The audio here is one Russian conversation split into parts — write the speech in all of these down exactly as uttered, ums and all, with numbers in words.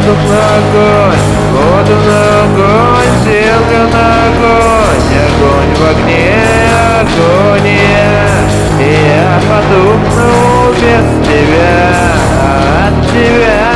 воздух на огонь, воду на огонь, стрелка на огонь, огонь в огне, агония. И я потухну без тебя, от тебя.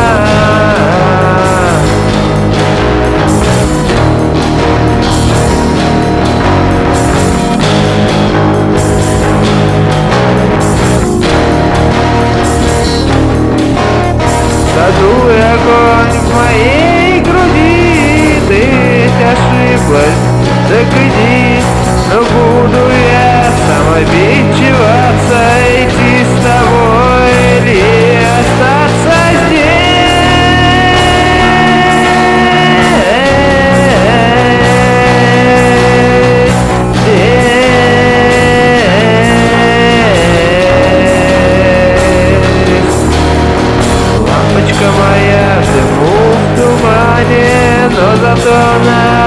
Задулый огонь в моей груди, ты ведь ошиблась, так иди. Но буду я самобичеваться, идти с тобой или остаться здесь. Лампочка моя в дыму, в тумане, но зато на